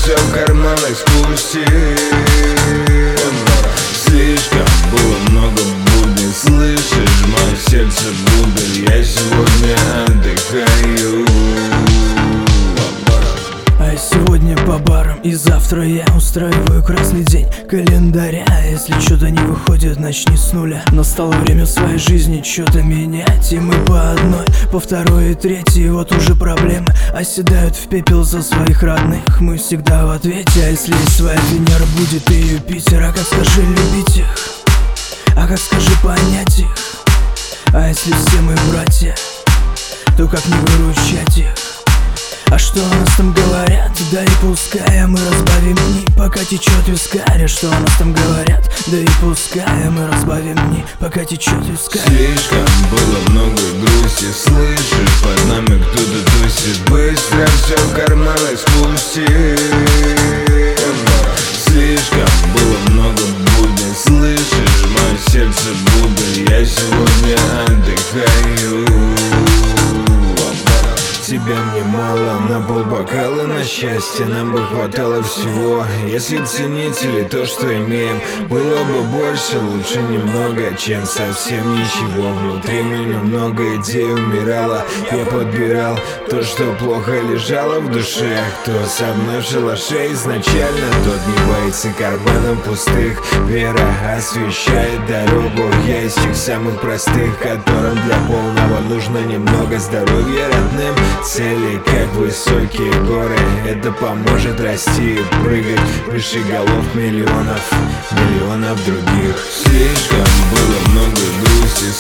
все в карманах спусти. Слишком было много будней, слышишь, мое сердце будто я сегодня отдыхаю. А сегодня по барам, и завтра я устраиваю красный день календаря. Если что-то не выходит, начни с нуля. Настало время в своей жизни что-то менять, и мы по одной, по второй и третьей. Вот уже проблемы оседают в пепел за своих родных. Мы всегда в ответе, а если своя Венера будет и Юпитер. А как скажи любить их, а как скажи понять их. А если все мы братья, то как не выручать их? А что о нас там говорят? Да и пускай, мы разбавим дни, пока течет вискарь. А что о нас там говорят? Да и пускай, мы разбавим дни, пока течет вискарь. Слишком было много грусти, слышишь, под нами кто-то тусит. Быстро все в карманах спусти. Слишком было много будней, слышишь, мое сердце будто я сегодня отдыхаю. Тебя мне мало, на полбокала на счастье нам бы хватало всего. Если ценители то, что имеем, было бы больше, лучше немного, чем совсем ничего. Внутри меня много идей умирало, я подбирал то, что плохо лежало в душе. Кто со мной в шалаше изначально, тот не боится карманов пустых. Вера освещает дорогу, я из тех самых простых, которым для полного нужно немного здоровья родным. Цели, как высокие горы, это поможет расти и прыгать выше голов миллионов других. Слишком было много грусти,